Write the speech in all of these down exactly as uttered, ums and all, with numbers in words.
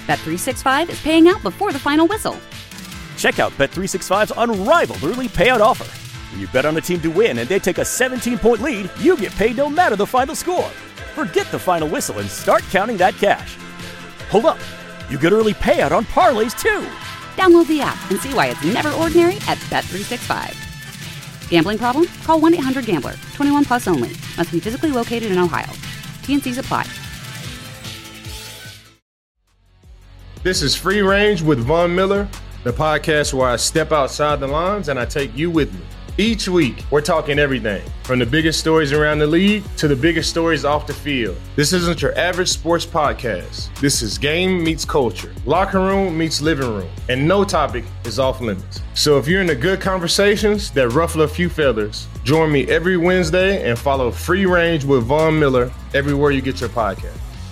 Bet three sixty-five is paying out before the final whistle. Check out Bet three sixty-five's unrivaled early payout offer. When you bet on a team to win and they take a seventeen-point lead, you get paid no matter the final score. Forget the final whistle and start counting that cash. Hold up. You get early payout on parlays, too. Download the app and see why it's never ordinary at Bet three sixty-five. Gambling problem? Call one eight hundred gambler. twenty-one plus only. Must be physically located in Ohio. T N Cs apply. This is Free Range with Von Miller, the podcast where I step outside the lines and I take you with me. Each week, we're talking everything from the biggest stories around the league to the biggest stories off the field. This isn't your average sports podcast. This is game meets culture, locker room meets living room, and no topic is off limits. So if you're into good conversations that ruffle a few feathers, join me every Wednesday and follow Free Range with Von Miller everywhere you get your podcast.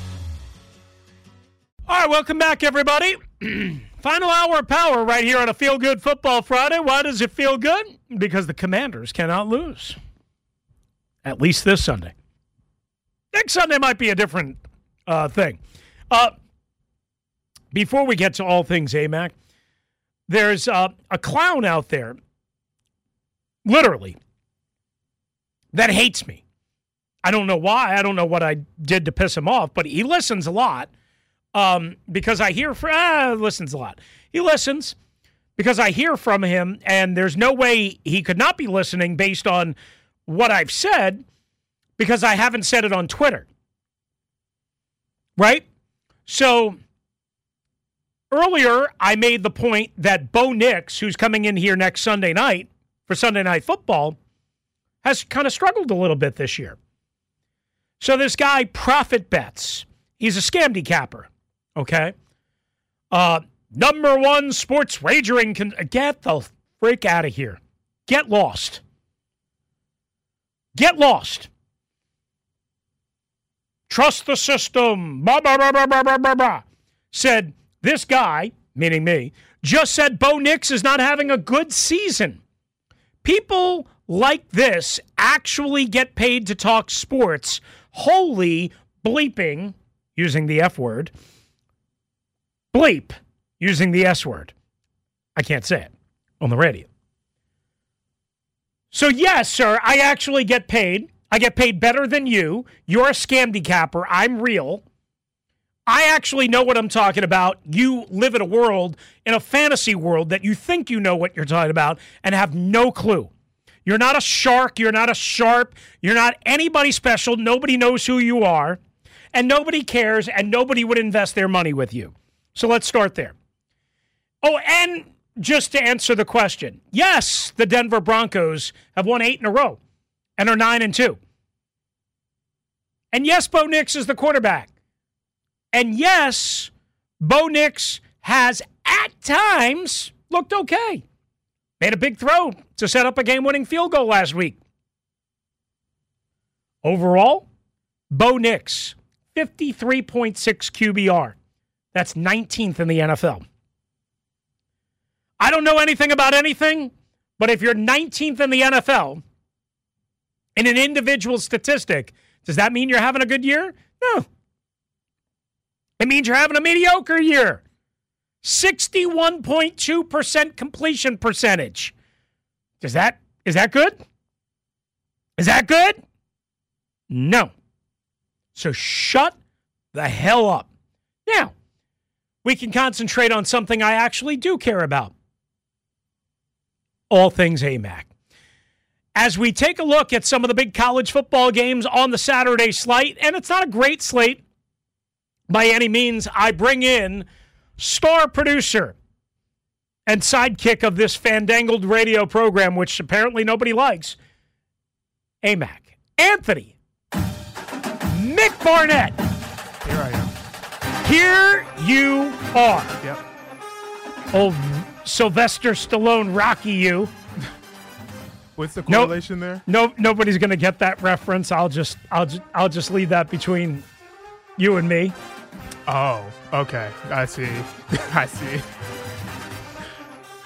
All right, welcome back, everybody. Final hour of power right here on a Feel Good Football Friday. Why does it feel good? Because the Commanders cannot lose. At least this Sunday. Next Sunday might be a different uh, thing. Uh, before we get to all things A M A C, there's uh, a clown out there, literally, that hates me. I don't know why. I don't know what I did to piss him off, but he listens a lot. Um, because I hear from, ah, listens a lot. He listens because I hear from him, and there's no way he could not be listening based on what I've said because I haven't said it on Twitter. Right? So earlier, I made the point that Bo Nix, who's coming in here next Sunday night for Sunday Night Football, has kind of struggled a little bit this year. So this guy, Profit Bets, he's a scamdy capper. Okay. Uh, number one sports wagering. Con- Get the freak out of here. Get lost. Get lost. Trust the system. Blah, blah, blah, blah, blah, blah, blah. Said this guy, meaning me, just said Bo Nix is not having a good season. People like this actually get paid to talk sports. Holy bleeping, using the F word, bleep, using the S word. I can't say it on the radio. So yes, sir, I actually get paid. I get paid better than you. You're a scamdy capper. I'm real. I actually know what I'm talking about. You live in a world, in a fantasy world, that you think you know what you're talking about and have no clue. You're not a shark. You're not a sharp. You're not anybody special. Nobody knows who you are. And nobody cares, and nobody would invest their money with you. So let's start there. Oh, and just to answer the question, yes, the Denver Broncos have won eight in a row and are nine and two. And yes, Bo Nix is the quarterback. And yes, Bo Nix has at times looked okay. Made a big throw to set up a game-winning field goal last week. Overall, Bo Nix, fifty-three point six Q B R. That's nineteenth in the N F L. I don't know anything about anything, but if you're nineteenth in the N F L in an individual statistic, does that mean you're having a good year? No. It means you're having a mediocre year. sixty-one point two percent completion percentage. Does that, is that good? Is that good? No. So shut the hell up. Now, we can concentrate on something I actually do care about. All things A M A C. As we take a look at some of the big college football games on the Saturday slate, and it's not a great slate by any means, I bring in star producer and sidekick of this fandangled radio program, which apparently nobody likes, A M A C. Anthony Mick Barnett. Here I am. Here you are. Yep. Old Sylvester Stallone, Rocky you. What's the correlation no, there? No, nobody's going to get that reference. I'll just, I'll just, I'll just leave that between you and me. Oh, okay. I see. I see.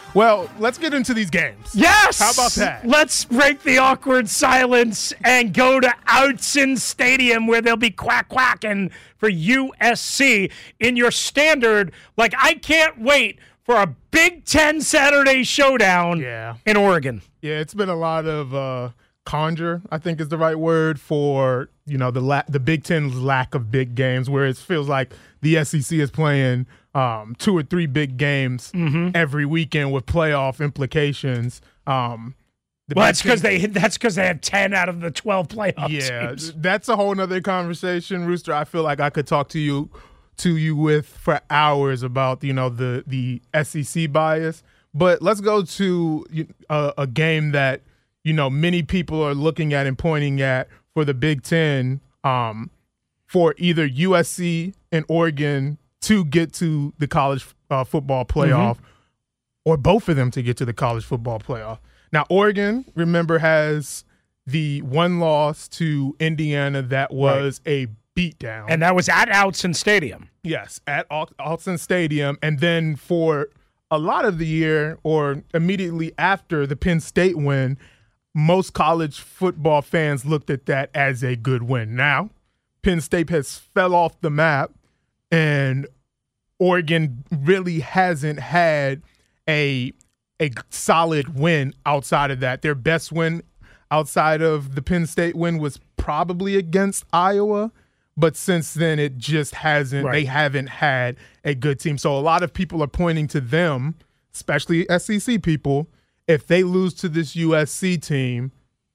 Well, let's get into these games. Yes! How about that? Let's break the awkward silence and go to Autzen Stadium where they'll be quack quacking for U S C in your standard. Like, I can't wait for a Big Ten Saturday showdown yeah. in Oregon. Yeah, it's been a lot of uh, conjure, I think is the right word, for, you know, the la- the Big Ten's lack of big games, where it feels like the S E C is playing um, two or three big games mm-hmm. every weekend with playoff implications. Um, the well, Big that's because Ten- they that's because they had ten out of the twelve playoff yeah, teams. That's a whole nother conversation, Rooster. I feel like I could talk to you to you with for hours about, you know, the the S E C bias. But let's go to a, a game that, you know, many people are looking at and pointing at for the Big Ten, um, for either U S C and Oregon to get to the college uh, football playoff, mm-hmm. or both of them to get to the college football playoff. Now, Oregon, remember, has the one loss to Indiana that was right. a beatdown. And that was at Autzen Stadium. Yes, at Autzen Stadium. And then for a lot of the year, or immediately after the Penn State win, most college football fans looked at that as a good win. Now, Penn State has fell off the map, and Oregon really hasn't had a a solid win outside of that. Their best win outside of the Penn State win was probably against Iowa, but since then it just hasn't right. they haven't had a good team. So a lot of people are pointing to them, especially S E C people. If they lose to this U S C team,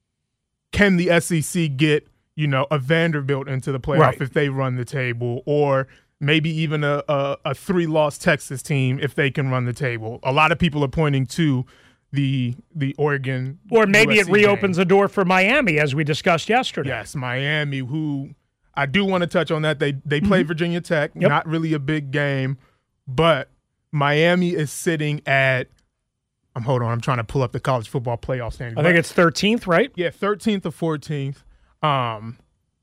can the S E C get, you know, a Vanderbilt into the playoff right. if they run the table, or maybe even a, a, a three-loss Texas team if they can run the table? A lot of people are pointing to the the Oregon Or maybe U S C it reopens game. a door for Miami, as we discussed yesterday. Yes, Miami, who I do want to touch on that. They, they play mm-hmm. Virginia Tech, yep. not really a big game, but Miami is sitting at – I'm hold on. I'm trying to pull up the college football playoff standings. I think it's thirteenth, right? Yeah, thirteenth or fourteenth. Um,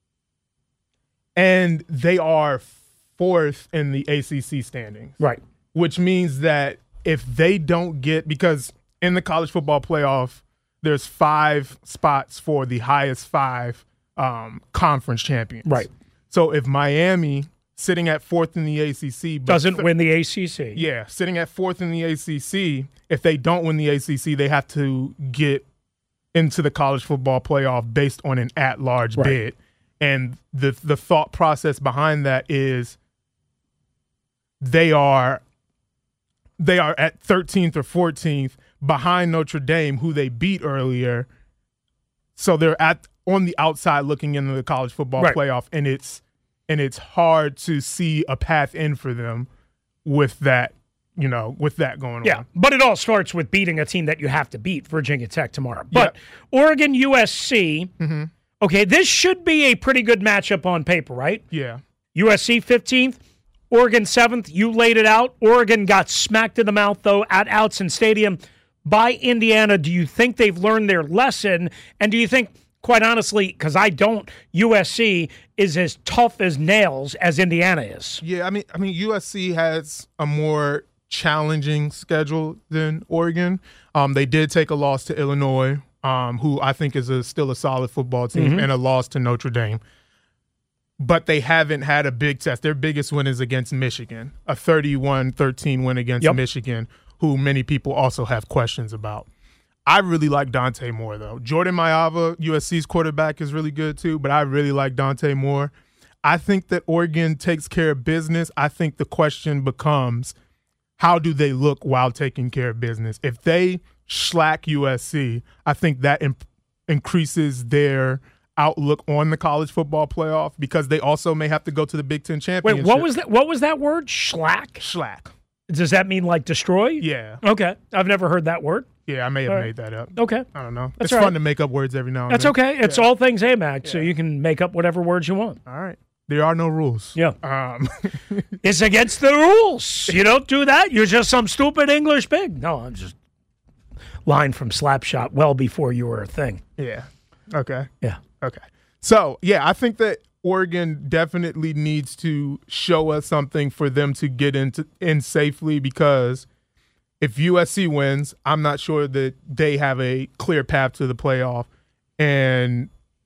and they are fourth in the A C C standings. Right. Which means that if they don't get – because in the college football playoff, there's five spots for the highest five um, conference champions. Right. So if Miami – sitting at fourth in the A C C. But doesn't th- win the A C C. Yeah, sitting at fourth in the A C C. If they don't win the A C C, they have to get into the college football playoff based on an at-large right. bid. And the the thought process behind that is they are they are at thirteenth or fourteenth behind Notre Dame, who they beat earlier. So they're at on the outside looking into the college football right. playoff, and it's And it's hard to see a path in for them with that, you know, with that going yeah, on. Yeah, but it all starts with beating a team that you have to beat, Virginia Tech tomorrow. But yeah. Oregon U S C, mm-hmm. okay, this should be a pretty good matchup on paper, right? Yeah. U S C fifteenth, Oregon seventh. You laid it out. Oregon got smacked in the mouth, though, at Autzen Stadium by Indiana. Do you think they've learned their lesson? And do you think, quite honestly, because I don't, U S C is as tough as nails as Indiana is? Yeah, I mean, I mean, U S C has a more challenging schedule than Oregon. Um, they did take a loss to Illinois, um, who I think is a, still a solid football team, mm-hmm. and a loss to Notre Dame. But they haven't had a big test. Their biggest win is against Michigan, a thirty-one thirteen win against yep. Michigan, who many people also have questions about. I really like Dante Moore, though. Jordan Mailata, U S C's quarterback, is really good too, but I really like Dante Moore. I think that Oregon takes care of business. I think the question becomes, how do they look while taking care of business? If they slack U S C, I think that imp- increases their outlook on the college football playoff, because they also may have to go to the Big Ten championship. Wait, what was that? What was that word? Slack? Slack. Does that mean like destroy? Yeah. Okay. I've never heard that word. Yeah, I may have all made right. that up. Okay. I don't know. That's it's fun right. to make up words every now and That's then. okay. It's yeah. all things A M A C, yeah. so you can make up whatever words you want. All right. There are no rules. Yeah. Um. It's against the rules. You don't do that. You're just some stupid English pig. No, I'm just line from Slapshot well before you were a thing. Yeah. Okay. Yeah. Okay. So, yeah, I think that Oregon definitely needs to show us something for them to get into in safely, because if U S C wins, I'm not sure that they have a clear path to the playoff, and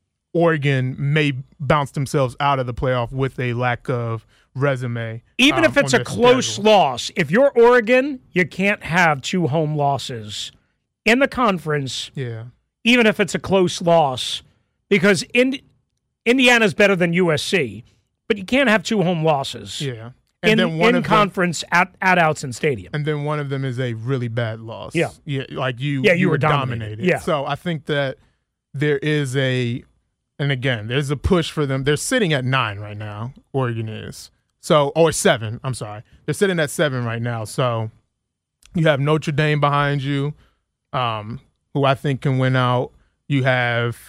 Oregon may bounce themselves out of the playoff with a lack of resume. Even um, if it's a close schedule. loss, if you're Oregon, you can't have two home losses in the conference, Yeah. even if it's a close loss, because in, Indiana's better than U S C, but you can't have two home losses. Yeah. And in then one in of them- conference at, at Outson Stadium. And then one of them is a really bad loss. Yeah. Yeah, like you, Yeah, you were were dominated. dominated. Yeah. So I think that there is a, and again, there's a push for them. They're sitting at nine right now, Oregon is. So, or seven, I'm sorry. They're sitting at seven right now. So you have Notre Dame behind you, um, who I think can win out. You have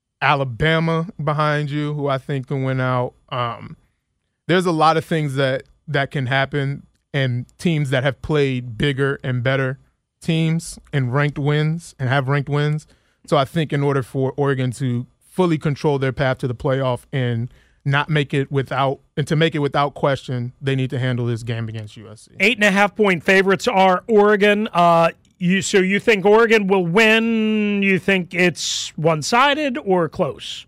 Alabama behind you, who I think can win out. Um, there's a lot of things that, that can happen, and teams that have played bigger and better teams and ranked wins and have ranked wins. So I think in order for Oregon to fully control their path to the playoff and not make it without, and to make it without question, they need to handle this game against U S C. Eight and a half point favorites are Oregon. Uh, you so you think Oregon will win? You think it's one sided or close?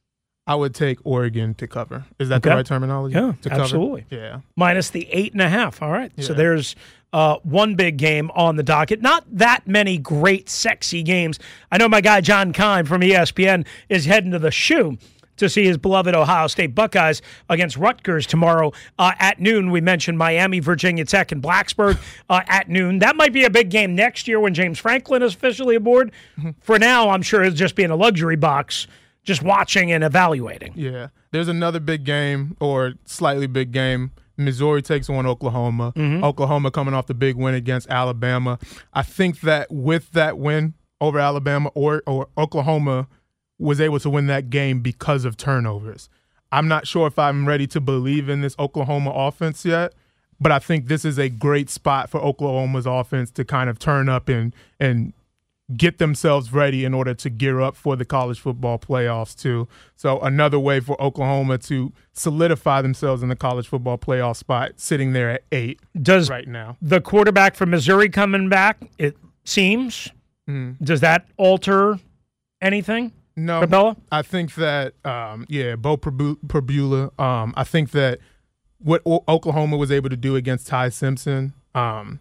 I would take Oregon to cover. Is that Okay. the right terminology? Yeah, to cover? absolutely. Yeah. Minus the eight and a half. All right. So Yeah. there's uh, one big game on the docket. Not that many great, sexy games. I know my guy John Kine from E S P N is heading to the Shoe to see his beloved Ohio State Buckeyes against Rutgers tomorrow uh, at noon. We mentioned Miami, Virginia Tech, and Blacksburg uh, at noon. That might be a big game next year when James Franklin is officially aboard. Mm-hmm. For now, I'm sure it's just being a luxury box, just watching and evaluating. Yeah. There's another big game, or slightly big game. Missouri takes on Oklahoma. Mm-hmm. Oklahoma coming off the big win against Alabama. I think that with that win over Alabama, or, or Oklahoma was able to win that game because of turnovers. I'm not sure if I'm ready to believe in this Oklahoma offense yet, but I think this is a great spot for Oklahoma's offense to kind of turn up and and get themselves ready in order to gear up for the college football playoffs too. So another way for Oklahoma to solidify themselves in the college football playoff spot, sitting there at eight Does right now. the quarterback from Missouri coming back, it seems, Mm. does that alter anything? No, Rebella? I think that, um, yeah, Bo Perbu- Perbula. Um, I think that what o- Oklahoma was able to do against Ty Simpson, um,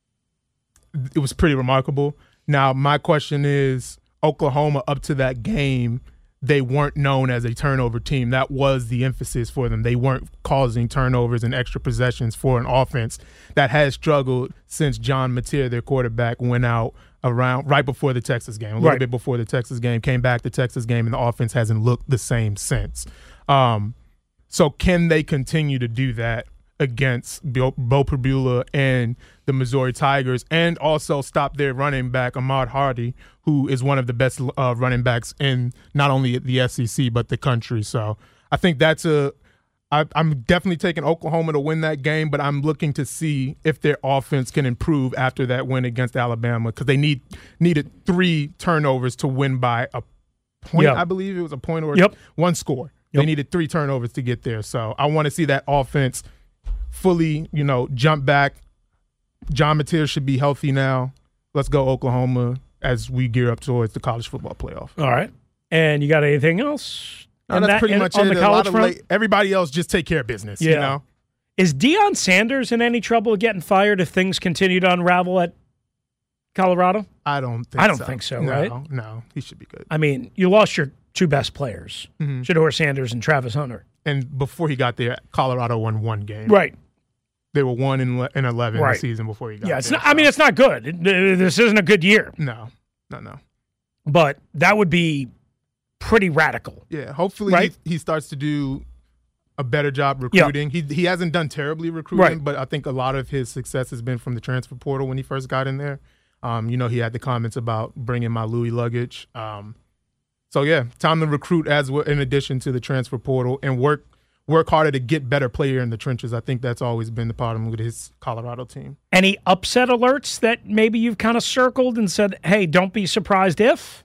it was pretty remarkable. Now, my question is, Oklahoma up to that game, they weren't known as a turnover team. That was the emphasis for them. They weren't causing turnovers and extra possessions for an offense that has struggled since John Mateer, their quarterback, went out around right before the Texas game, a little Right. bit before the Texas game, came back the Texas game, and the offense hasn't looked the same since. Um, so can they continue to do that against Bo, Bo Perbula and the Missouri Tigers, and also stop their running back, Ahmad Hardy, who is one of the best uh, running backs in not only the S E C but the country? So I think that's a I, I'm definitely taking Oklahoma to win that game, but I'm looking to see if their offense can improve after that win against Alabama, because they need needed three turnovers to win by a point. Yep. I believe it was a point or Yep. one score. Yep. They needed three turnovers to get there. So I want to see that offense fully, you know, jump back. John Mateer should be healthy now. Let's go Oklahoma as we gear up towards the college football playoff. All right. And you got anything else? No, in that's that- pretty in- much on it. the A lot college of front? late, everybody else just take care of business, you Yeah. know? Is Deion Sanders in any trouble getting fired if things continue to unravel at Colorado? I don't think I don't so. think so, no, right? No, he should be good. I mean, you lost your two best players, Mhm. Shedeur Sanders and Travis Hunter. And before he got there, Colorado won one game. Right. They were one in, in eleven Right. the season before he got Yeah, it's there. not, I mean, it's not good. It- This isn't a good year, No, no, no. but that would be pretty radical. Yeah, hopefully Right. he, he starts to do a better job recruiting. He he hasn't done terribly recruiting, Right. but I think a lot of his success has been from the transfer portal when he first got in there. Um, you know, he had the comments about bringing my Louis luggage. Um, so yeah, time to recruit as well, in addition to the transfer portal, and work work harder to get better player in the trenches. I think that's always been the problem with his Colorado team. Any upset alerts that maybe you've kind of circled and said, hey, don't be surprised if?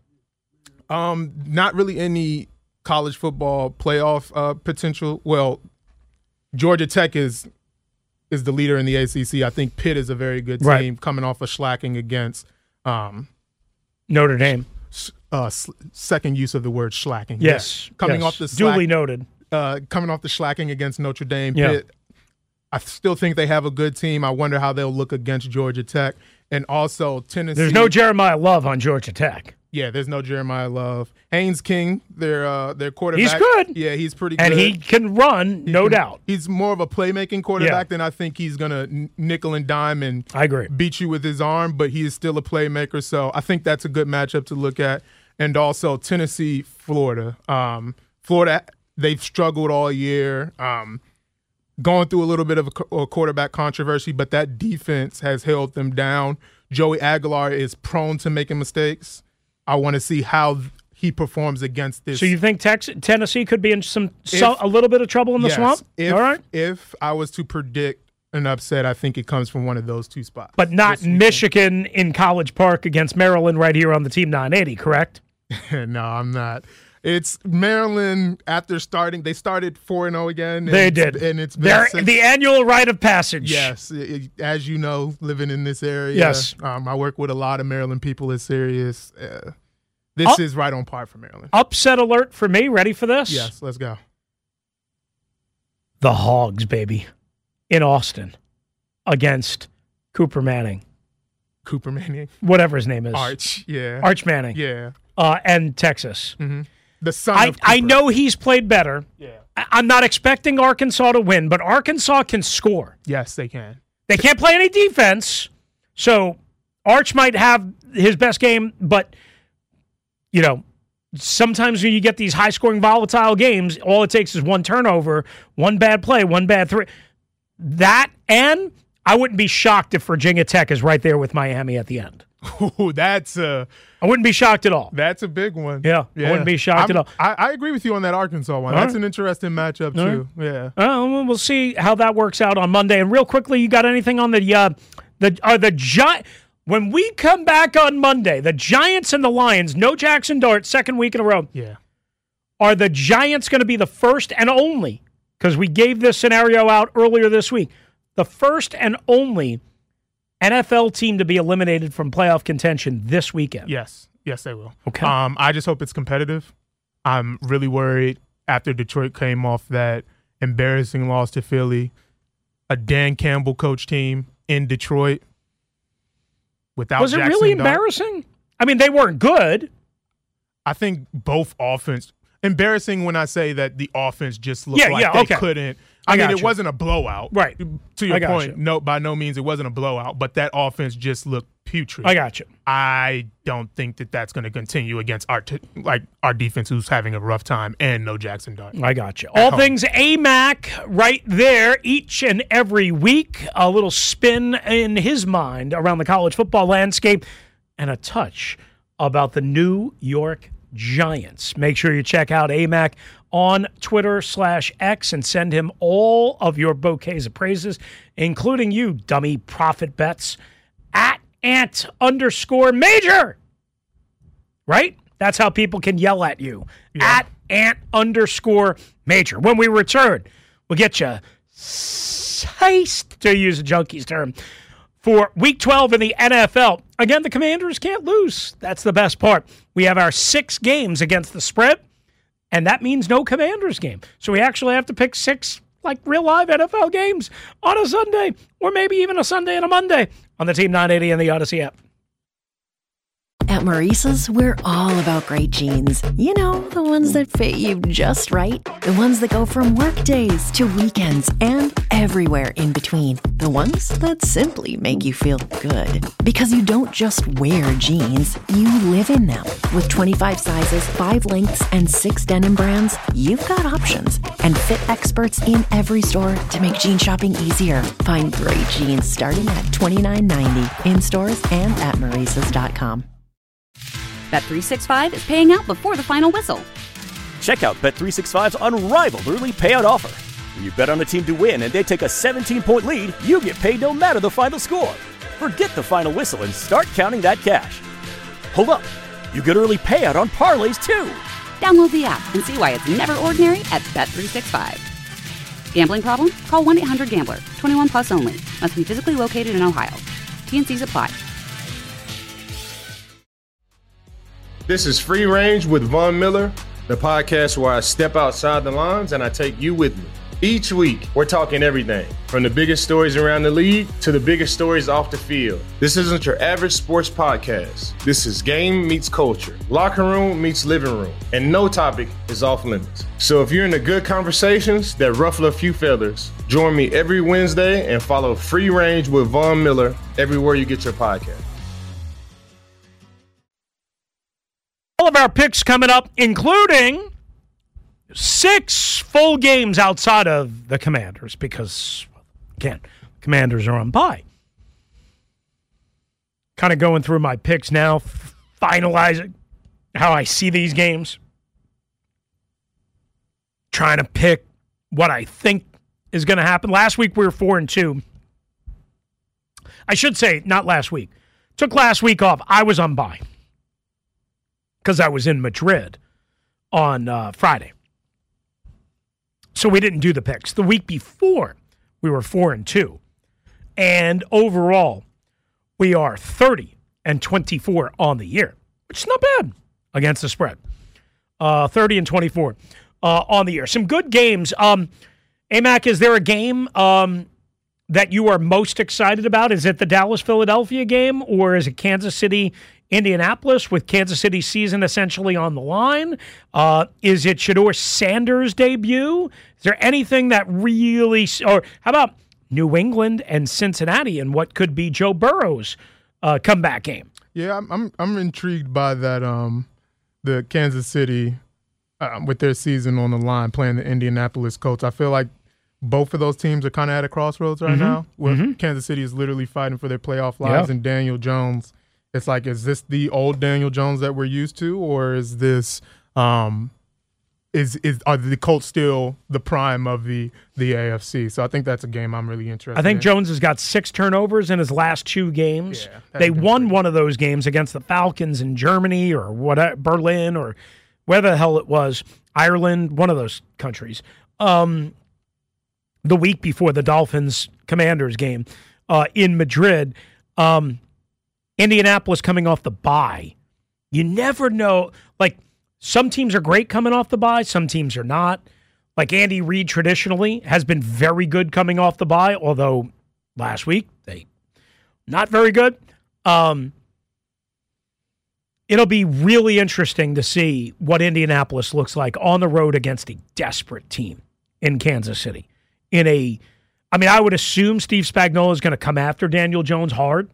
Um, not really any college football playoff uh, potential. Well, Georgia Tech is is the leader in the A C C. I think Pitt is a very good team Right. coming off a shellacking against um, Notre Dame. uh, sl- second use of the word shellacking. Yes. Yeah. Coming yes. off the slack, Duly noted. uh, coming off the shellacking against Notre Dame. Yeah. Pitt, I still think they have a good team. I wonder how they'll look against Georgia Tech. And also Tennessee. There's no Jeremiah Love on Georgia Tech. Yeah, there's no Jeremiah Love. Haynes King, their uh, their quarterback. He's good. Yeah, he's pretty good. And he can run, He no can- doubt. He's more of a playmaking quarterback Yeah. than I think he's going to nickel and dime and I agree. beat you with his arm, but he is still a playmaker. So I think that's a good matchup to look at. And also Tennessee, Florida. Um, Florida, they've struggled all year, um, going through a little bit of a, qu- a quarterback controversy, but that defense has held them down. Joey Aguilar is prone to making mistakes. I want to see how he performs against this. So you think Tex- Tennessee could be in some, some a little bit of trouble in the Yes, swamp? If, All right. if I was to predict an upset, I think it comes from one of those two spots. But not This weekend. Michigan in College Park against Maryland right here on the Team nine eighty, correct? No, I'm not. It's Maryland after starting. They started four and oh again. and They it's- did. And it's been They're since- the annual rite of passage. Yes, it- it- as you know, living in this area. Yes. um, I work with a lot of Maryland people. It's serious. Uh, this Oh. is right on par for Maryland. Upset alert for me. Ready for this? Yes, let's go. The Hogs, baby, in Austin against Cooper Manning, Cooper Manning, whatever his name is. Arch, yeah, Arch Manning. yeah. Uh, and Texas. Mm-hmm. The son I, of I Cooper. know he's played better. Yeah. I, I'm not expecting Arkansas to win, but Arkansas can score. Yes, they can. They can't play any defense, so Arch might have his best game, but, you know, sometimes when you get these high-scoring, volatile games, all it takes is one turnover, one bad play, one bad three. That, and I wouldn't be shocked if Virginia Tech is right there with Miami at the end. Ooh, that's a I wouldn't be shocked at all. that's a big one. Yeah, I wouldn't be shocked I'm- at all. I, I agree with you on that Arkansas one. All That's right. an interesting matchup All too. Yeah. Uh, well, we'll see how that works out on Monday. And real quickly, you got anything on the uh, the are the Gi- when we come back on Monday, the Giants and the Lions, no Jackson Dart, second week in a row. Yeah. Are the Giants going to be the first and only? Because we gave this scenario out earlier this week. The first and only N F L team to be eliminated from playoff contention this weekend. Yes. Yes, they will. Okay. Um, I just hope it's competitive. I'm really worried after Detroit came off that embarrassing loss to Philly, a Dan Campbell coach team in Detroit without Was it Jackson really Dart. embarrassing? I mean, they weren't good. I think both offense embarrassing when I say that the offense just looked Yeah, like yeah, they okay. couldn't. I, I mean, got it you. wasn't a blowout. Right. To your I got point, you. no, by no means it wasn't a blowout, but that offense just looked putrid. I got you. I don't think that that's going to continue against our t- like our defense, who's having a rough time, and no Jackson Dart. I got you. All home. things A M A C right there each and every week. A little spin in his mind around the college football landscape and a touch about the New York Giants. Make sure you check out A M A C on Twitter slash X and send him all of your bouquets of praises, including you, dummy profit bets, at Ant underscore Major. Right? That's how people can yell at you. Yeah. At Ant underscore Major. When we return, we'll get you sized, to use a junkie's term, for week twelve in the N F L. Again, the Commanders can't lose. That's the best part. We have our six games against the spread, and that means no Commanders game. So we actually have to pick six, like, real live N F L games on a Sunday, or maybe even a Sunday and a Monday on the Team nine eighty and the Odyssey app. At Maurice's, we're all about great jeans. You know, the ones that fit you just right. The ones that go from work days to weekends and everywhere in between. The ones that simply make you feel good. Because you don't just wear jeans, you live in them. With twenty-five sizes, five lengths, and six denim brands, you've got options. And fit experts in every store to make jean shopping easier. Find great jeans starting at twenty-nine ninety in stores and at Maurice's dot com. Bet three sixty-five is paying out before the final whistle. Check out Bet three sixty-five's unrivaled early payout offer. When you bet on a team to win and they take a seventeen-point lead, you get paid no matter the final score. Forget the final whistle and start counting that cash. Hold up. You get early payout on parlays too. Download the app and see why it's never ordinary at Bet three sixty-five. Gambling problem? Call one eight hundred gambler. twenty-one plus only. Must be physically located in Ohio. T N Cs apply. This is Free Range with Von Miller, the podcast where I step outside the lines and I take you with me. Each week, we're talking everything from the biggest stories around the league to the biggest stories off the field. This isn't your average sports podcast. This is game meets culture, locker room meets living room, and no topic is off limits. So if you're into good conversations that ruffle a few feathers, join me every Wednesday and follow Free Range with Von Miller everywhere you get your podcast. All of our picks coming up, including six full games outside of the Commanders because, again, Commanders are on bye. Kind of going through my picks now, finalizing how I see these games. Trying to pick what I think is going to happen. Last week we were four and two. I should say, not last week. Took last week off. I was on bye because I was in Madrid on uh, Friday. So we didn't do the picks. The week before, we were four and two. And overall, we are thirty and twenty-four on the year, which is not bad against the spread. Uh, thirty and twenty-four uh, on the year. Some good games. Um, A-Mac, is there a game um, that you are most excited about? Is it the Dallas-Philadelphia game, or is it Kansas City Indianapolis with Kansas City's season essentially on the line? Uh, is it Shedeur Sanders' debut? Is there anything that really, or how about New England and Cincinnati and what could be Joe Burrow's uh, comeback game? Yeah, I'm I'm, I'm intrigued by that. Um, the Kansas City uh, with their season on the line playing the Indianapolis Colts. I feel like both of those teams are kind of at a crossroads right mm-hmm. now. Where mm-hmm. Kansas City is literally fighting for their playoff lives, yeah. and Daniel Jones. It's like, is this the old Daniel Jones that we're used to, or is this um, is is are the Colts still the prime of the the A F C? So I think that's a game I'm really interested in. I think in. Jones has got six turnovers in his last two games. Yeah, they won great. one of those games against the Falcons in Germany or what, Berlin or where the hell it was, Ireland, one of those countries. Um, the week before the Dolphins Commanders game uh, in Madrid. Um, Indianapolis coming off the bye. You never know. Like, some teams are great coming off the bye. Some teams are not. Like, Andy Reid traditionally has been very good coming off the bye, although last week they not very good. Um, it'll be really interesting to see what Indianapolis looks like on the road against a desperate team in Kansas City. In a, I mean, I would assume Steve Spagnuolo is going to come after Daniel Jones hard.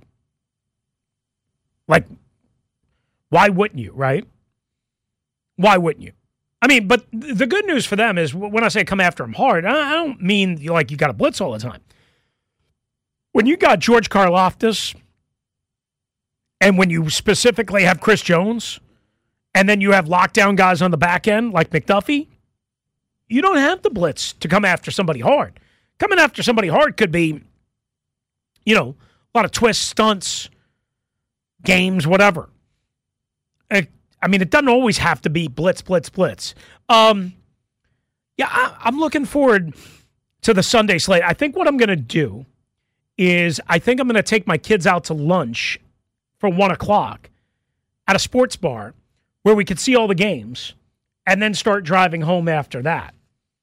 Like, why wouldn't you, right? Why wouldn't you? I mean, but the good news for them is when I say come after him hard, I don't mean like you got to blitz all the time. When you got George Karlaftis, and when you specifically have Chris Jones, and then you have lockdown guys on the back end like McDuffie, you don't have the blitz to come after somebody hard. Coming after somebody hard could be, you know, a lot of twists, stunts, games, whatever. I, I mean, it doesn't always have to be blitz, blitz, blitz. Um, yeah, I, I'm looking forward to the Sunday slate. I think what I'm going to do is I think I'm going to take my kids out to lunch for one o'clock at a sports bar where we could see all the games and then start driving home after that.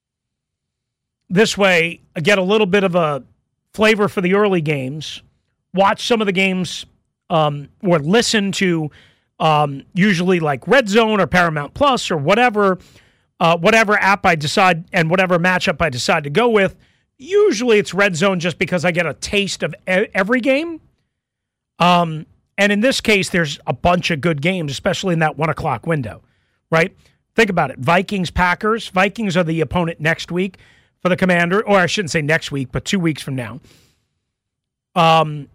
This way, I get a little bit of a flavor for the early games, watch some of the games Um, or listen to um, usually like Red Zone or Paramount Plus or whatever, uh, whatever app I decide and whatever matchup I decide to go with. Usually it's Red Zone just because I get a taste of e- every game. Um, and in this case, there's a bunch of good games, especially in that one o'clock window, right? Think about it. Vikings, Packers. Vikings are the opponent next week for the Commander, or I shouldn't say next week, but two weeks from now. Um.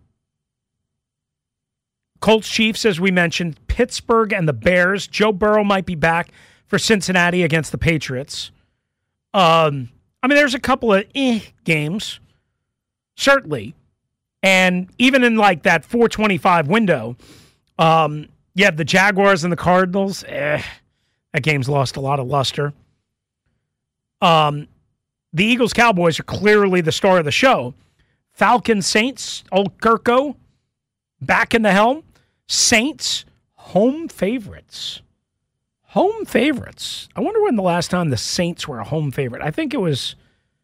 Colts, Chiefs, as we mentioned, Pittsburgh and the Bears. Joe Burrow might be back for Cincinnati against the Patriots. Um, I mean, there's a couple of eh games, certainly. And even in like that four twenty-five window, um, you have the Jaguars and the Cardinals. Eh, that game's lost a lot of luster. Um, the Eagles-Cowboys are clearly the star of the show. Falcons, Saints, old Kirko, back in the helm. Saints, home favorites. Home favorites. I wonder when the last time the Saints were a home favorite. I think it was,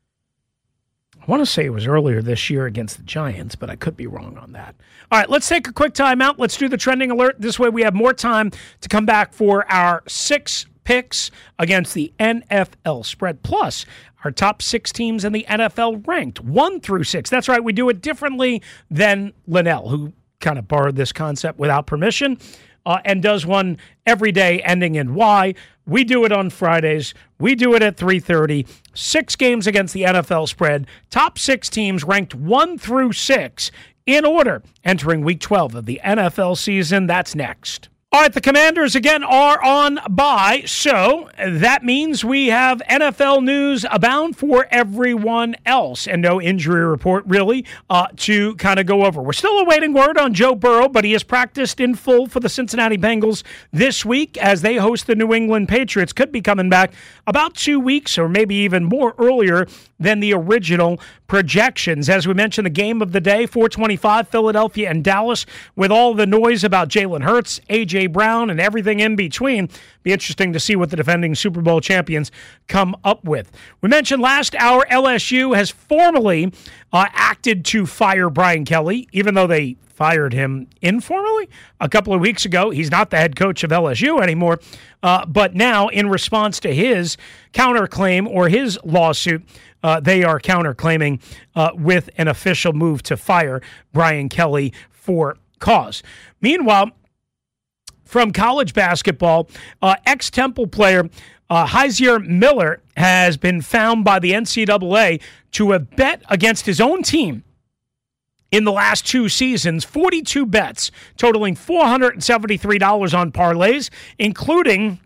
I want to say it was earlier this year against the Giants, but I could be wrong on that. All right, let's take a quick time out. Let's do the trending alert. This way we have more time to come back for our six picks against the N F L spread. Plus, our top six teams in the N F L ranked one through six. That's right, we do it differently than Linnell, who kind of borrowed this concept without permission uh, and does one every day ending in Y. We do it on Fridays. We do it at three thirty. Six games against the N F L spread. Top six teams ranked one through six in order entering week twelve of the N F L season. That's next. All right, the Commanders, again, are on bye, so that means we have N F L news abound for everyone else, and no injury report, really, uh, to kind of go over. We're still awaiting word on Joe Burrow, but he has practiced in full for the Cincinnati Bengals this week as they host the New England Patriots. Could be coming back about two weeks or maybe even more earlier than the original projections. As we mentioned, the game of the day, four twenty-five, Philadelphia and Dallas, with all the noise about Jalen Hurts, A J Brown, and everything in between. Be interesting to see what the defending Super Bowl champions come up with. We mentioned last hour L S U has formally uh, acted to fire Brian Kelly, even though they fired him informally a couple of weeks ago. He's not the head coach of L S U anymore. Uh, but now, in response to his counterclaim or his lawsuit, uh, they are counterclaiming uh, with an official move to fire Brian Kelly for cause. Meanwhile, from college basketball, uh, ex-Temple player uh, Hyzier Miller has been found by the N C double A to have bet against his own team in the last two seasons, forty-two bets totaling four hundred seventy-three dollars on parlays, including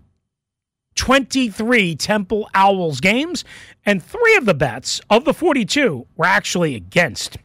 twenty-three Temple Owls games, and three of the bets of the forty-two were actually against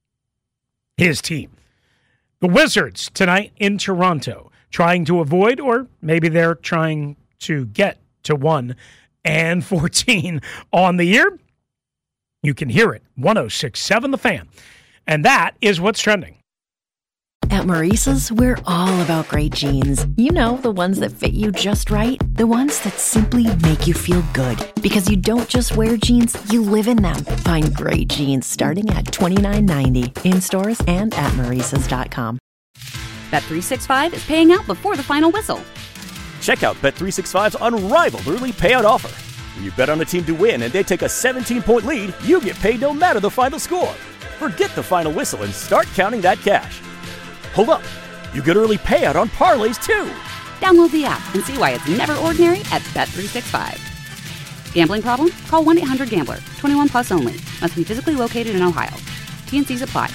his team. The Wizards tonight in Toronto, trying to avoid, or maybe they're trying to get to one and fourteen on the year. You can hear it, one oh six point seven The Fan. And that is what's trending. At Maurice's, we're all about great jeans. You know, the ones that fit you just right. The ones that simply make you feel good. Because you don't just wear jeans, you live in them. Find great jeans starting at twenty-nine ninety in stores and at maurices dot com. Bet three sixty-five is paying out before the final whistle. Check out Bet three sixty-five's unrivaled early payout offer. When you bet on a team to win and they take a seventeen-point lead, you get paid no matter the final score. Forget the final whistle and start counting that cash. Hold up. You get early payout on parlays, too. Download the app and see why it's never ordinary at Bet three sixty-five. Gambling problem? Call one eight hundred gambler. twenty-one plus only. Must be physically located in Ohio. T N Cs apply.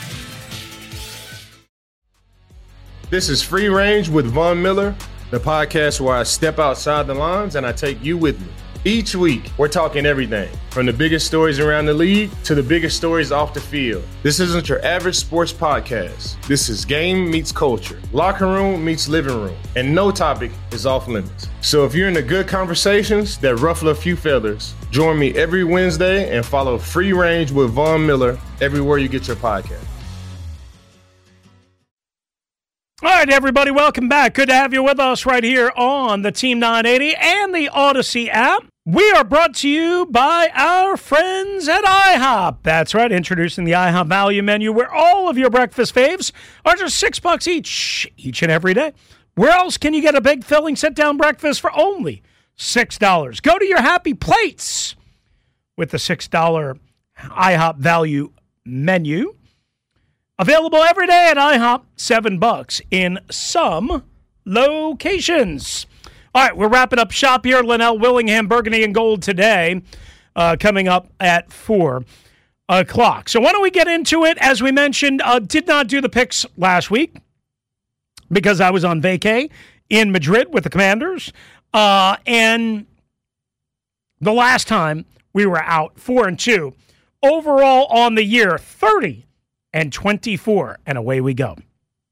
This is Free Range with Von Miller, the podcast where I step outside the lines and I take you with me. Each week, we're talking everything from the biggest stories around the league to the biggest stories off the field. This isn't your average sports podcast. This is game meets culture, locker room meets living room, and no topic is off limits. So if you're into good conversations that ruffle a few feathers, join me every Wednesday and follow Free Range with Von Miller everywhere you get your podcast. All right, everybody, welcome back. Good to have you with us right here on the Team nine eighty and the Odyssey app. We are brought to you by our friends at IHOP. That's right, introducing the IHOP value menu where all of your breakfast faves are just six bucks each, each and every day. Where else can you get a big, filling, sit-down breakfast for only six dollars? Go to your happy plates with the six dollar IHOP value menu. Available every day at IHOP, seven bucks in some locations. All right, we're wrapping up shop here. Linnell Willingham, Burgundy and Gold today, uh, coming up at four o'clock. So why don't we get into it? As we mentioned, uh, did not do the picks last week because I was on vacay in Madrid with the Commanders. Uh, and the last time we were out, four and two. Overall on the year, thirty and twenty-four, and away we go.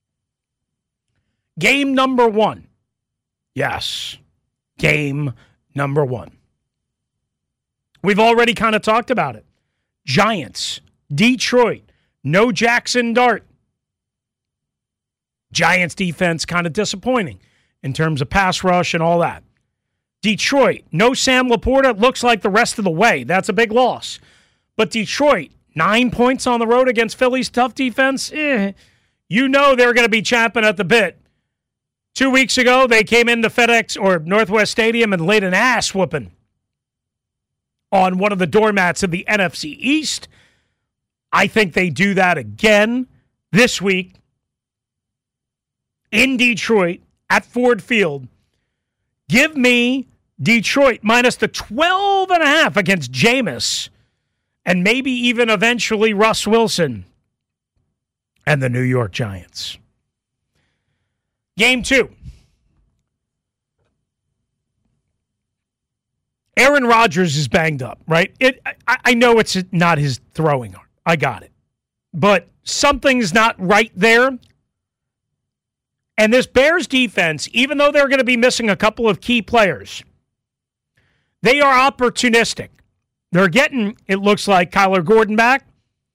Game number one. Yes, game number one. We've already kind of talked about it. Giants, Detroit, no Jackson Dart. Giants defense kind of disappointing in terms of pass rush and all that. Detroit, no Sam Laporta, looks like the rest of the way. That's a big loss. But Detroit, nine points on the road against Philly's tough defense, eh, you know they're going to be champing at the bit. Two weeks ago, they came into FedEx or Northwest Stadium and laid an ass whooping on one of the doormats of the N F C East. I think they do that again this week in Detroit at Ford Field. Give me Detroit minus the twelve and a half against Jameis and maybe even eventually Russ Wilson and the New York Giants. Game two. Aaron Rodgers is banged up, right? It. I, I know it's not his throwing arm. I got it. But something's not right there. And this Bears defense, even though they're going to be missing a couple of key players, they are opportunistic. They're getting, it looks like, Kyler Gordon back.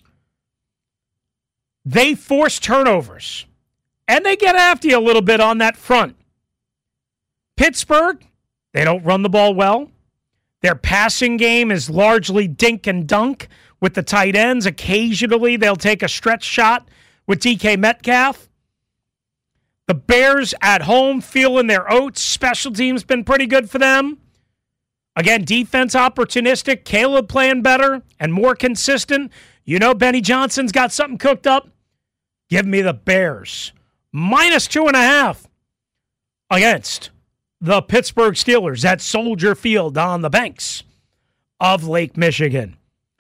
They force turnovers. And they get after you a little bit on that front. Pittsburgh, they don't run the ball well. Their passing game is largely dink and dunk with the tight ends. Occasionally, they'll take a stretch shot with D K Metcalf. The Bears at home feeling their oats. Special teams been pretty good for them. Again, defense opportunistic. Caleb playing better and more consistent. You know Benny Johnson's got something cooked up. Give me the Bears. Minus two and a half against the Pittsburgh Steelers at Soldier Field on the banks of Lake Michigan.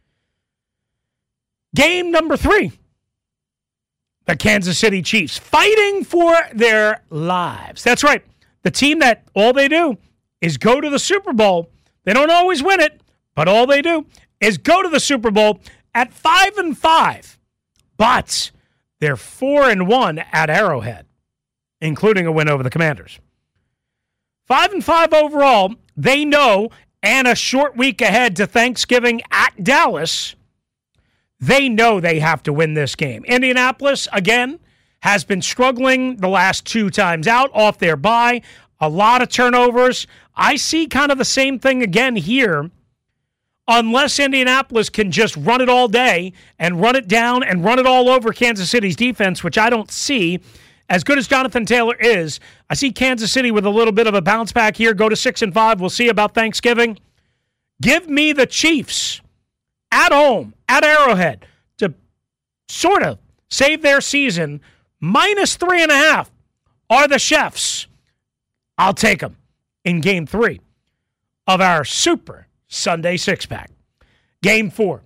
Game number three. The Kansas City Chiefs fighting for their lives. That's right. The team that all they do is go to the Super Bowl. They don't always win it, but all they do is go to the Super Bowl at five and five. But they're four and one at Arrowhead, including a win over the Commanders. Five and five overall. They know, and a short week ahead to Thanksgiving at Dallas. They know they have to win this game. Indianapolis, again, has been struggling the last two times out off their bye. A lot of turnovers. I see kind of the same thing again here. Unless Indianapolis can just run it all day and run it down and run it all over Kansas City's defense, which I don't see. As good as Jonathan Taylor is, I see Kansas City with a little bit of a bounce back here. Go to six and five. We'll see about Thanksgiving. Give me the Chiefs at home, at Arrowhead, to sort of save their season. Minus three and a half are the Chefs. I'll take them in game three of our Super Sunday six-pack. Game four.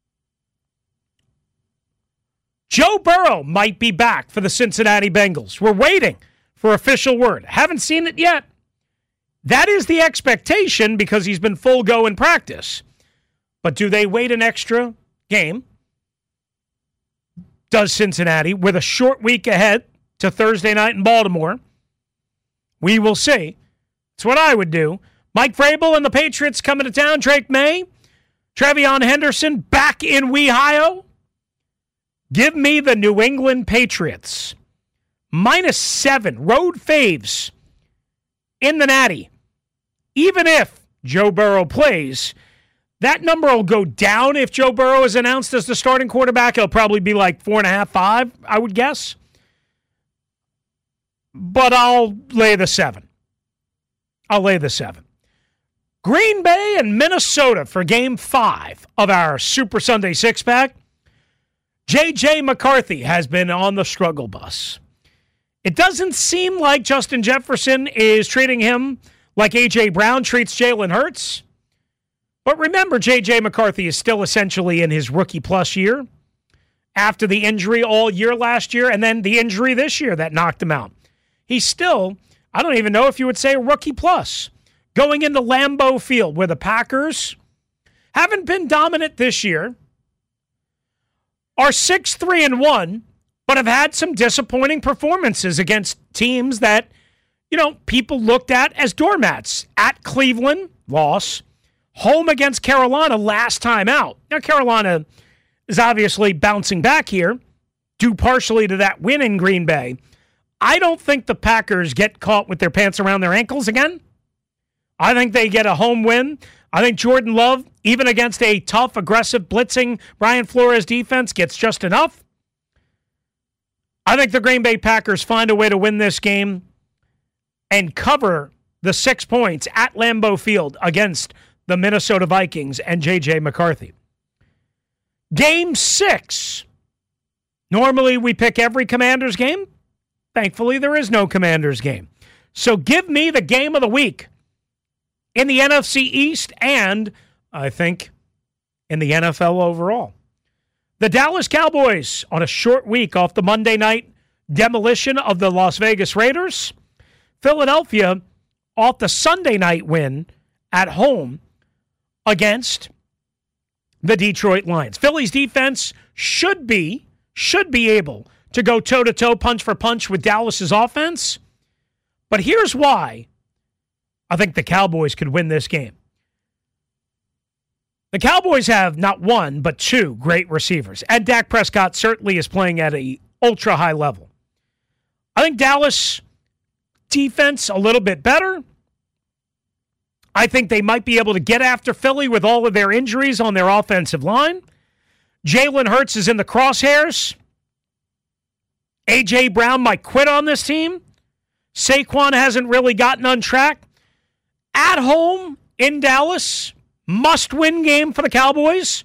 Joe Burrow might be back for the Cincinnati Bengals. We're waiting for official word. Haven't seen it yet. That is the expectation because he's been full go in practice. But do they wait an extra game? Does Cincinnati, with a short week ahead to Thursday night in Baltimore? We will see. It's what I would do. Mike Vrabel and the Patriots coming to town. Drake May, Trevion Henderson back in Weehio. Give me the New England Patriots. Minus seven. Road faves in the Natty. Even if Joe Burrow plays, that number will go down if Joe Burrow is announced as the starting quarterback. It'll probably be like four and a half, five, I would guess. But I'll lay the seven. I'll lay the seven. Green Bay and Minnesota for game five of our Super Sunday six-pack. J J McCarthy has been on the struggle bus. It doesn't seem like Justin Jefferson is treating him like A J Brown treats Jalen Hurts. But remember, J J McCarthy is still essentially in his rookie-plus year after the injury all year last year and then the injury this year that knocked him out. He's still, I don't even know if you would say a rookie-plus, going into Lambeau Field where the Packers haven't been dominant this year, are six three and one, but have had some disappointing performances against teams that, you know, people looked at as doormats. At Cleveland, loss. home against Carolina last time out. Now, Carolina is obviously bouncing back here, due partially to that win in Green Bay. I don't think the Packers get caught with their pants around their ankles again. I think they get a home win. I think Jordan Love, even against a tough, aggressive, blitzing Brian Flores defense, gets just enough. I think the Green Bay Packers find a way to win this game and cover the six points at Lambeau Field against the Minnesota Vikings and J J McCarthy. Game six. Normally we pick every Commanders game. Thankfully, there is no Commanders game. So give me the game of the week in the N F C East and, I think, in the N F L overall. The Dallas Cowboys on a short week off the Monday night demolition of the Las Vegas Raiders. Philadelphia off the Sunday night win at home against the Detroit Lions. Philly's defense should be, should be able to go toe-to-toe, punch for punch with Dallas's offense. But here's why I think the Cowboys could win this game. The Cowboys have not one, but two great receivers. And Dak Prescott certainly is playing at an ultra-high level. I think Dallas defense a little bit better. I think they might be able to get after Philly with all of their injuries on their offensive line. Jalen Hurts is in the crosshairs. A J. Brown might quit on this team. Saquon hasn't really gotten on track. At home in Dallas, must-win game for the Cowboys.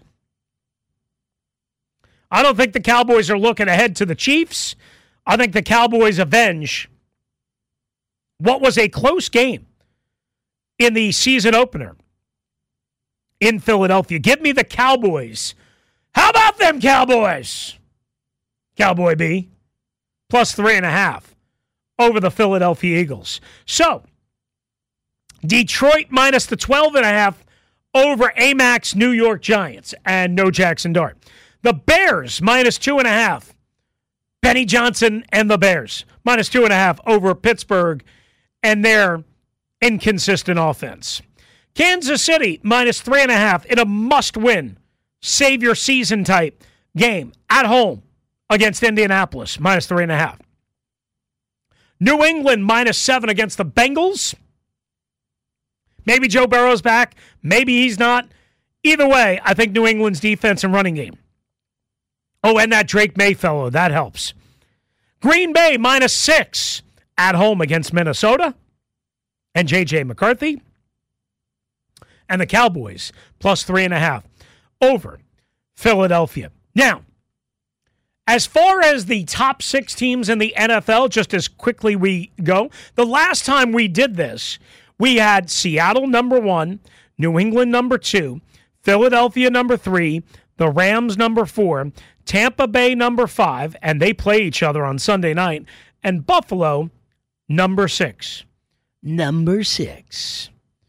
I don't think the Cowboys are looking ahead to the Chiefs. I think the Cowboys avenge what was a close game in the season opener in Philadelphia. Give me the Cowboys. How about them Cowboys? Cowboy B, plus three and a half over the Philadelphia Eagles. So, Detroit minus the twelve and a half over Amax New York Giants and no Jackson Dart. The Bears minus two and a half. Benny Johnson and the Bears minus two and a half over Pittsburgh and their inconsistent offense. Kansas City minus three and a half in a must-win, save your season type game at home against Indianapolis minus three and a half. New England minus seven against the Bengals. Maybe Joe Burrow's back. Maybe he's not. Either way, I think New England's defense and running game. Oh, and that Drake May fellow, that helps. Green Bay minus six at home against Minnesota and J J. McCarthy. And the Cowboys plus three and a half over Philadelphia. Now, as far as the top six teams in the N F L, just as quickly we go, the last time we did this, we had Seattle number one, New England number two, Philadelphia number three, the Rams number four, Tampa Bay number five, and they play each other on Sunday night, and Buffalo number six. Number six.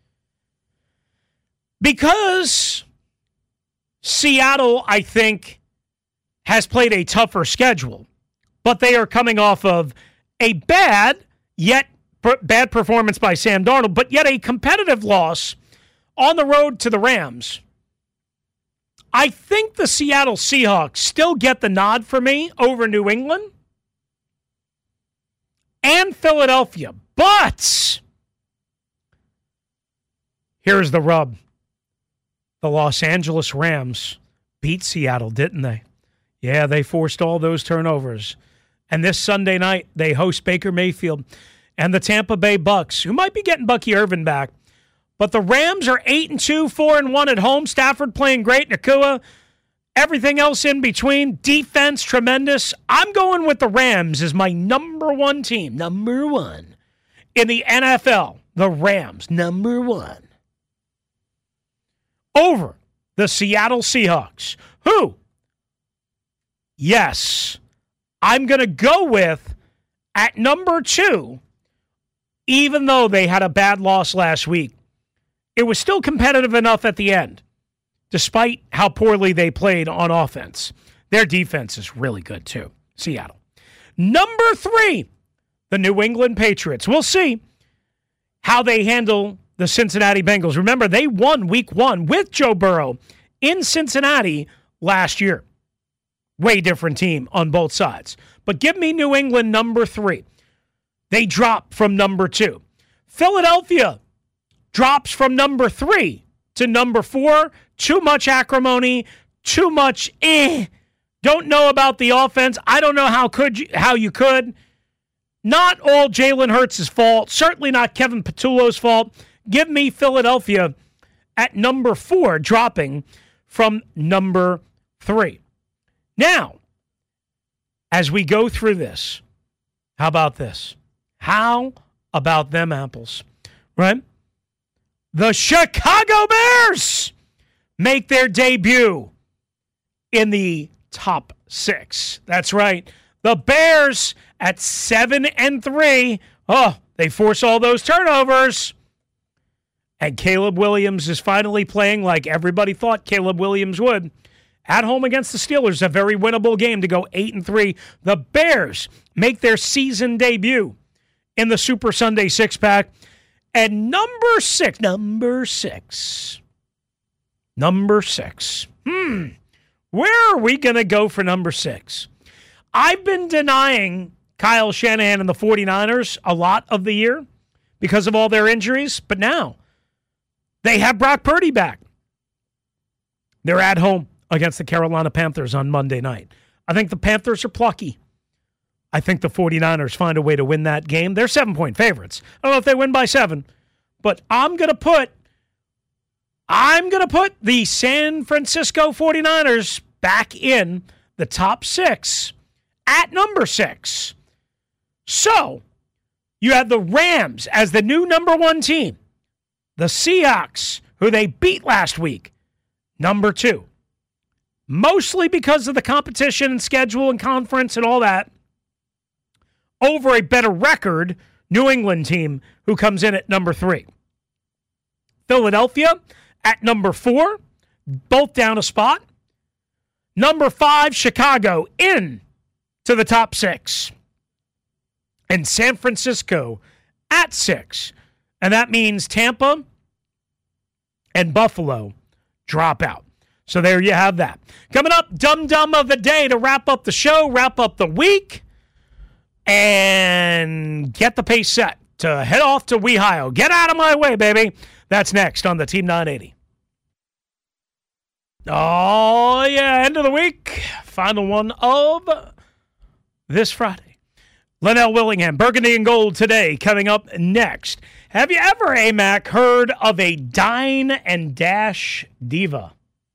Because Seattle, I think, has played a tougher schedule, but they are coming off of a bad, yet bad performance by Sam Darnold, but yet a competitive loss on the road to the Rams. I think the Seattle Seahawks still get the nod for me over New England and Philadelphia. But here's the rub. The Los Angeles Rams beat Seattle, didn't they? Yeah, they forced all those turnovers. And this Sunday night, they host Baker Mayfield and the Tampa Bay Bucks, who might be getting Bucky Irvin back. But the Rams are eight and two, four and one at home. Stafford playing great. Nakua, everything else in between. Defense, tremendous. I'm going with the Rams as my number one team. Number one. In the N F L, the Rams, number one. Over the Seattle Seahawks, who, yes, I'm going to go with at number two, even though they had a bad loss last week. It was still competitive enough at the end, despite how poorly they played on offense. Their defense is really good, too. Seattle. Number three, the New England Patriots. We'll see how they handle the Cincinnati Bengals. Remember, they won week one with Joe Burrow in Cincinnati last year. Way different team on both sides. But give me New England number three. They drop from number two. Philadelphia drops from number three to number four. Too much acrimony, too much eh. Don't know about the offense. I don't know how could you, how you could. Not all Jalen Hurts' fault. Certainly not Kevin Patullo's fault. Give me Philadelphia at number four, dropping from number three. Now, as we go through this, how about this? How about them apples? Right? The Chicago Bears make their debut in the top six. That's right. The Bears at seven and three. Oh, they force all those turnovers. And Caleb Williams is finally playing like everybody thought Caleb Williams would. At home against the Steelers, a very winnable game to go eight and three. The Bears make their season debut in the Super Sunday six-pack. And number six, number six, number six. Hmm, where are we going to go for number six? I've been denying Kyle Shanahan and the 49ers a lot of the year because of all their injuries, but now they have Brock Purdy back. They're at home against the Carolina Panthers on Monday night. I think the Panthers are plucky. I think the 49ers find a way to win that game. They're seven-point favorites. I don't know if they win by seven, but I'm going to put I'm going to put the San Francisco 49ers back in the top six at number six. So, you have the Rams as the new number one team. The Seahawks, who they beat last week, number two. Mostly because of the competition and schedule and conference and all that, over a better record New England team who comes in at number three. Philadelphia at number four, both down a spot. Number five, Chicago, in to the top six. And San Francisco at six. And that means Tampa and Buffalo drop out. So there you have that. Coming up, Dum Dum of the Day to wrap up the show, wrap up the week, and get the pace set to head off to Weehio. Get out of my way, baby. That's next on the Team nine eighty. Oh, yeah, end of the week. Final one of this Friday. Linnell Willingham, Burgundy and Gold today, coming up next. Have you ever, A-Mac, heard of a dine and dash diva?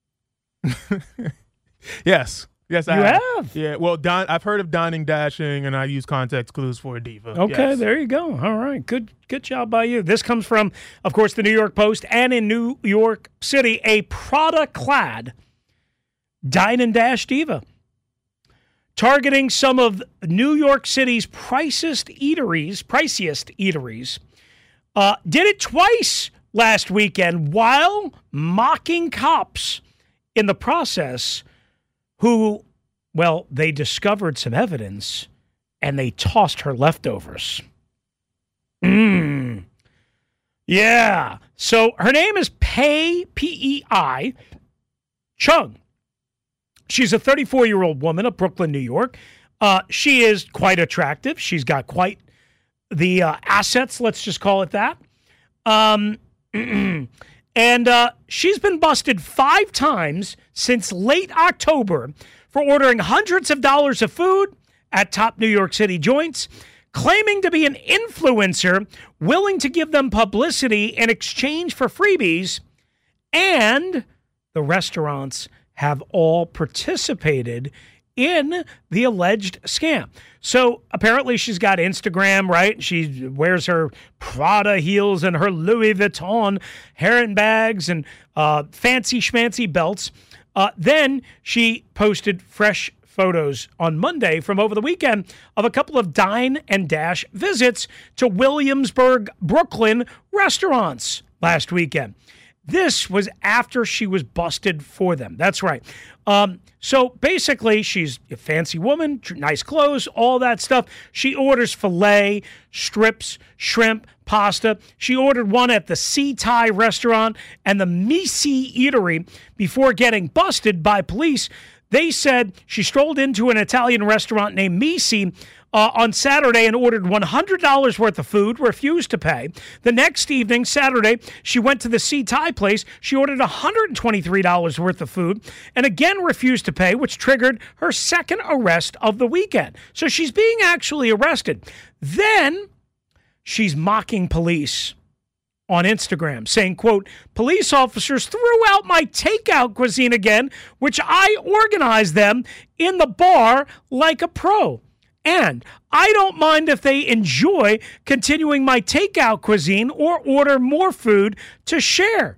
Yes. Yes, I you have. have. Yeah, well, don- I've heard of dining, dashing, and I use context clues for a diva. Okay, yes. There you go. All right, good good job by you. This comes from, of course, the New York Post, and in New York City, a Prada-clad dine and dash diva, targeting some of New York City's priciest eateries, priciest eateries, uh, did it twice last weekend while mocking cops in the process, who, well, they discovered some evidence and they tossed her leftovers. Mmm. Yeah. So her name is Pei, P E I, Chung. She's a thirty-four-year-old woman of Brooklyn, New York. Uh, she is quite attractive. She's got quite the uh, assets, let's just call it that. Um, and uh, she's been busted five times since late October for ordering hundreds of dollars of food at top New York City joints, claiming to be an influencer willing to give them publicity in exchange for freebies, and the restaurants have all participated in the alleged scam. So apparently she's got Instagram, right? She wears her Prada heels and her Louis Vuitton handbags and uh, fancy schmancy belts. Uh, then she posted fresh photos on Monday from over the weekend of a couple of dine and dash visits to Williamsburg, Brooklyn restaurants last weekend. This was after she was busted for them. That's right. Um, so basically, she's a fancy woman, tr- nice clothes, all that stuff. She orders filet, strips, shrimp, pasta. She ordered one at the Sea Thai restaurant and the Misi Eatery before getting busted by police. They said she strolled into an Italian restaurant named Misi Uh, on Saturday and ordered one hundred dollars worth of food, refused to pay. The next evening, Saturday, she went to the Sea Thai place. She ordered one hundred twenty-three dollars worth of food and again refused to pay, which triggered her second arrest of the weekend. So she's being actually arrested. Then she's mocking police on Instagram, saying, quote, police officers threw out my takeout cuisine again, which I organized them in the bar like a pro. And I don't mind if they enjoy continuing my takeout cuisine or order more food to share.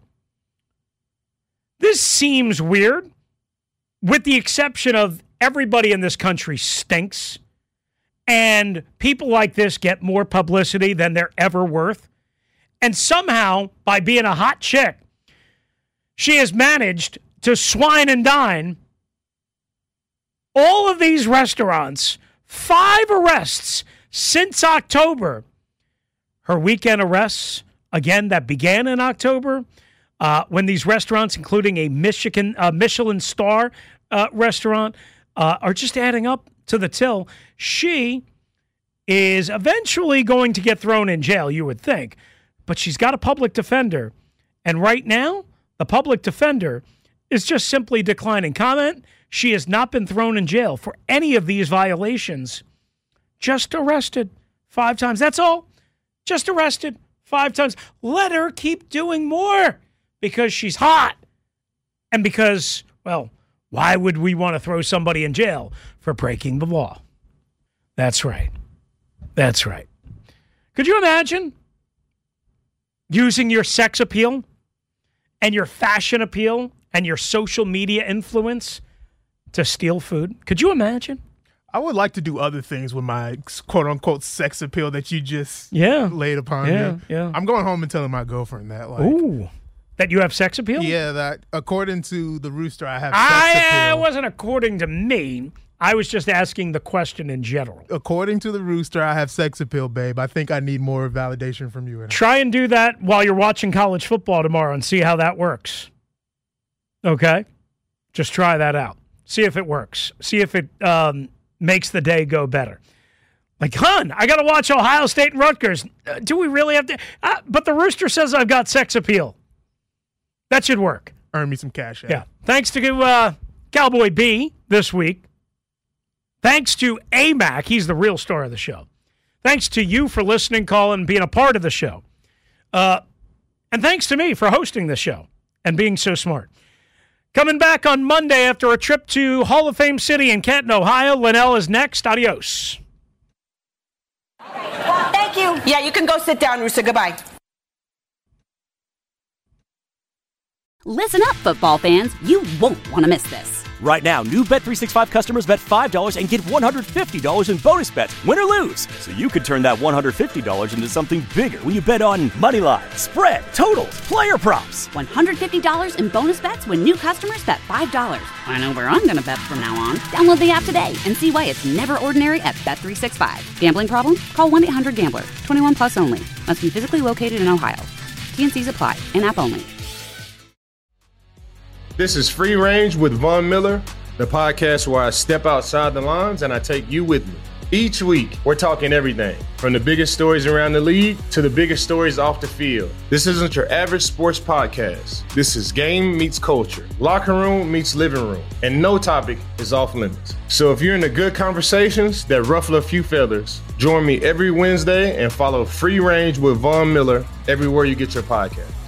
This seems weird, with the exception of everybody in this country stinks, and people like this get more publicity than they're ever worth. And somehow, by being a hot chick, she has managed to swine and dine all of these restaurants. Five arrests since October. Her weekend arrests, again, that began in October, uh, when these restaurants, including a Michigan, uh, Michelin star uh, restaurant, uh, are just adding up to the till. She is eventually going to get thrown in jail, you would think. But she's got a public defender. And right now, the public defender is just simply declining comment. She has not been thrown in jail for any of these violations. Just arrested five times. That's all. Just arrested five times. Let her keep doing more because she's hot. And because, well, why would we want to throw somebody in jail for breaking the law? That's right. That's right. Could you imagine using your sex appeal and your fashion appeal and your social media influence to steal food? Could you imagine? I would like to do other things with my quote-unquote sex appeal that you just yeah. laid upon yeah, me. Yeah. I'm going home and telling my girlfriend that. Like, Ooh, that you have sex appeal? Yeah, that according to the Rooster, I have sex I, appeal. It wasn't according to me. I was just asking the question in general. According to the Rooster, I have sex appeal, babe. I think I need more validation from you. Try and do that while you're watching college football tomorrow and see how that works. Okay? Just try that out. See if it works. See if it um, makes the day go better. Like, hun, I got to watch Ohio State and Rutgers. Uh, do we really have to? Uh, but the Rooster says I've got sex appeal. That should work. Earn me some cash. Yeah. Thanks to uh, Cowboy B this week. Thanks to A-Mac. He's the real star of the show. Thanks to you for listening, calling, and being a part of the show. Uh, and thanks to me for hosting the show and being so smart. Coming back on Monday after a trip to Hall of Fame City in Canton, Ohio. Linnell is next. Adios. Thank you. Yeah, you can go sit down, Rooster. Goodbye. Listen up, football fans. You won't want to miss this. Right now, new Bet three sixty-five customers bet five dollars and get one hundred fifty dollars in bonus bets, win or lose. So you could turn that one hundred fifty dollars into something bigger when you bet on money line, spread, totals, player props. one hundred fifty dollars in bonus bets when new customers bet five dollars. I know where I'm going to bet from now on. Download the app today and see why it's never ordinary at Bet three sixty-five. Gambling problem? Call one eight hundred gambler. twenty-one plus only. Must be physically located in Ohio. T N Cs apply. In-app only. This is Free Range with Von Miller, the podcast where I step outside the lines and I take you with me. Each week, we're talking everything from the biggest stories around the league to the biggest stories off the field. This isn't your average sports podcast. This is game meets culture, locker room meets living room, and no topic is off limits. So if you're into good conversations that ruffle a few feathers, join me every Wednesday and follow Free Range with Von Miller everywhere you get your podcast.